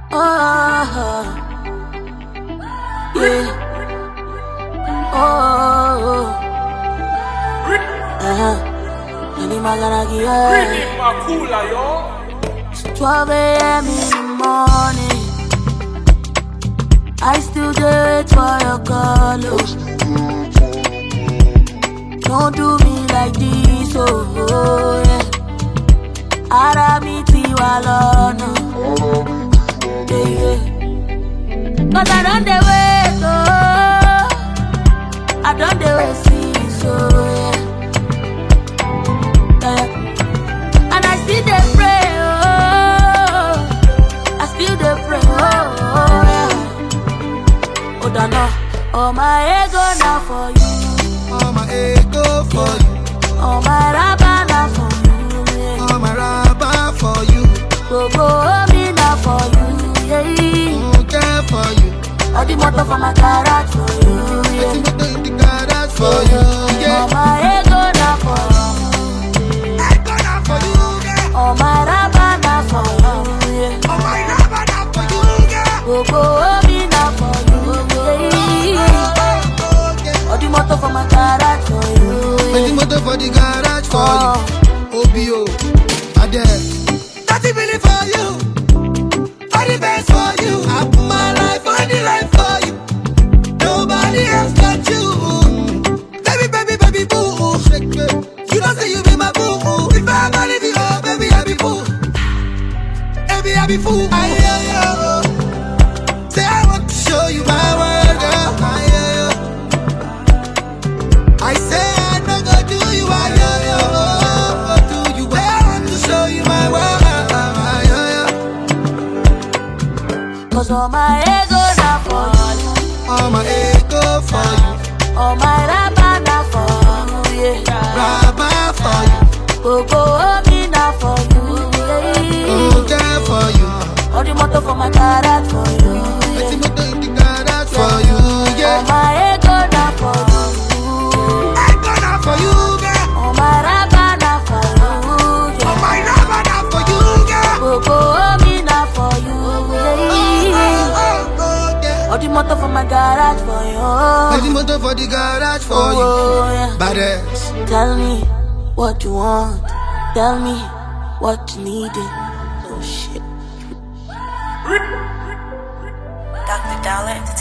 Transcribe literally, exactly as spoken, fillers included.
Oh, yeah. Oh, uh-huh. Any magaragi, it's twelve a m in the morning. I still do it for your call. Don't do me like this, oh, oh yeah. Aramiti walona, yeah, yeah. Cause I don't dey wait, oh, I don't dey wait, see, so yeah. yeah. And I still dey pray, oh, I still dey pray, oh, oh yeah. Oh, don't know, oh my ego now for you. All my ego for you. All my rabba now for you, yeah. All my rabba for you. Go go me now for you, yeah. Don't care for you. All the motor for my garage for you, yeah. Let's motor in the garage for you, yeah. All my ego now for you. Ego now for you, yeah. All my rabba now for you, yeah. All my rabba now for you, yeah. Go go me now for you, yeah. All the motor for my garage for you, yeah. All the motor for the garage for oh. you. O B O, Ade. Thirty million for you. All the best for you. I put my life on the line for you. Nobody else got you. Baby, baby, baby, boo. You don't say you be my boo. If I ever leave you, oh, baby, I be fool. Baby, I be fool. I hear you. Say I want to show you my world, girl. I hear you. I say I no go do you. I hear you. Go do you. I want to show you my world. I hear you. Cause all my ego now for you. All my ego for you. All my rabba now for you, yeah. Rabba for you. Go go me now for you, yeah. Don't care for you. All the motor for my garage for you, Let's yeah. motor in the garage for you, All yeah. my ego now for you. Ego now for you, yeah. All my rabba now for you, yeah. All my rabba now for you, yeah. Go go me now for you, yeah. Oh, oh, yeah. All the motor for my garage for you. Let's motor for the garage for Oh, you. yeah. Badass. Tell me what you want. Tell me what you needed. Oh shit. Doctor Dollar